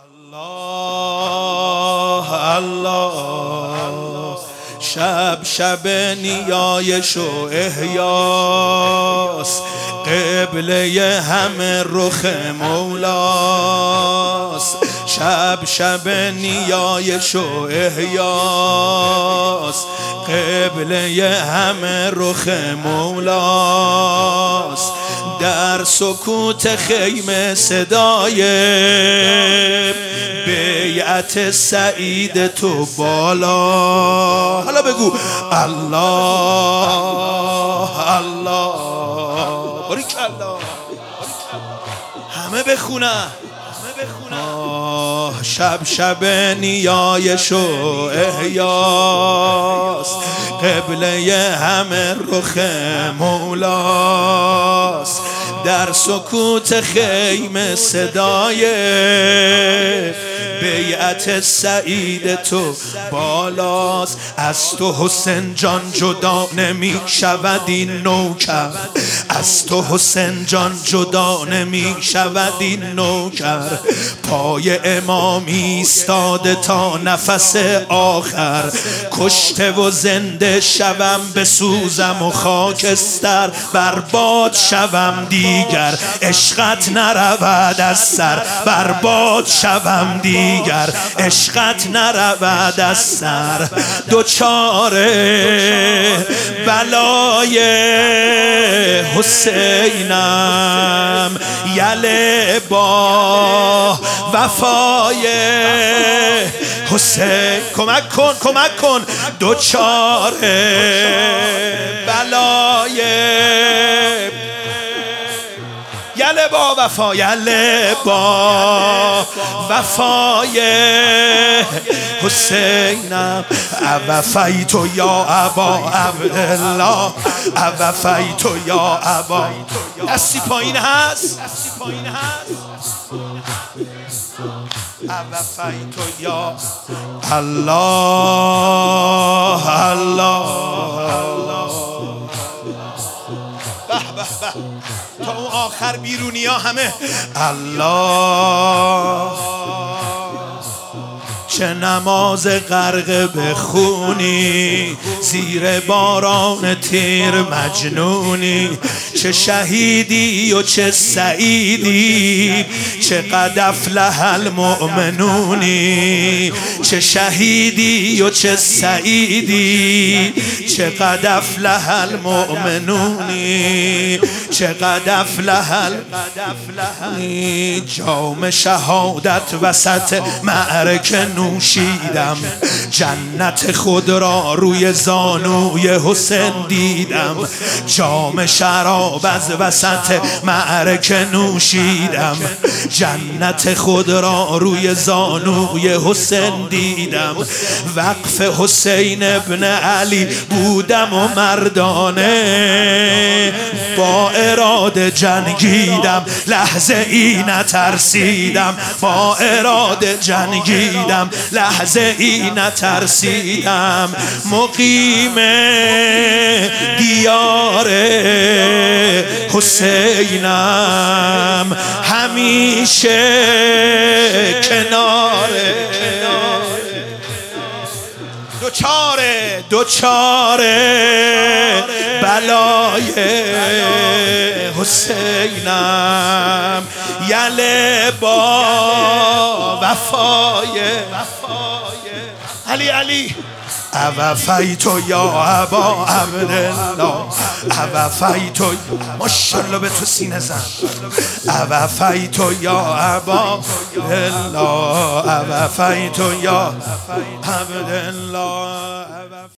الله الله شب نیایش و احیاس، قبله همه رخ مولاست. شب نیایش و احیاس، قبله همه رخ مولاست. در سکوت خیمه صدای بیعت سعید تو بالا. حالا بگو الله الله باریکالله. همه بخونن شب نیایش و احیاس، قبله همه رخ مولاست. در سکوت خیمه صدای بیعت سعید تو بالاست. از تو حسین جان جدا نمی شود این نوکر، از تو حسین جان جدا نمی شود این نوکر. پای امام ایستاده تا نفس آخر، کشته و زنده شوم بسوزم و خاکستر، برباد شوم دیگر عشقت نرود از سر، برباد شوم دیگر عشقت نرود از سر. دوچار بلای حسینم، یله با وفای حسین. کمک کن دوچار بلای یله با وفا، یله با وفای حسینم. اوفیت یا ابا عبدالله، اوفیت یا ابا. دستی پایین هست، اوفیت یا الله الله. به تا اون آخر بیرونی ها همه الله. چه نماز غرق بخونی زیر باران تیر مجنونی، چه شهیدی و چه سعیدی، چه قد افلح المؤمنونی. چه شهیدی و چه سعیدی، چه قد افلح المؤمنونی، چه قد افلح. جام شهادت وسط معرکه نوشیدم، جنت خود را روی زانوی حسین دیدم. جام شراب از وسط معرکه نوشیدم، جنت خود را روی زانوی حسین دیدم. وقف حسین ابن علی بودم و مردانه، با اراده جنگیدم لحظه ای نترسیدم، با اراده جنگیدم لحظه ای نترسیدم. مقیم دیار حسینم، همیشه کنار. دوچار بلای حسینم، یله با وفای علی. اوفیت یا ابا عبدالله، اوفیت ماشاءالله به تو سینه زن. اوفیت یا ابا الله، اوفیت یا عبدالله.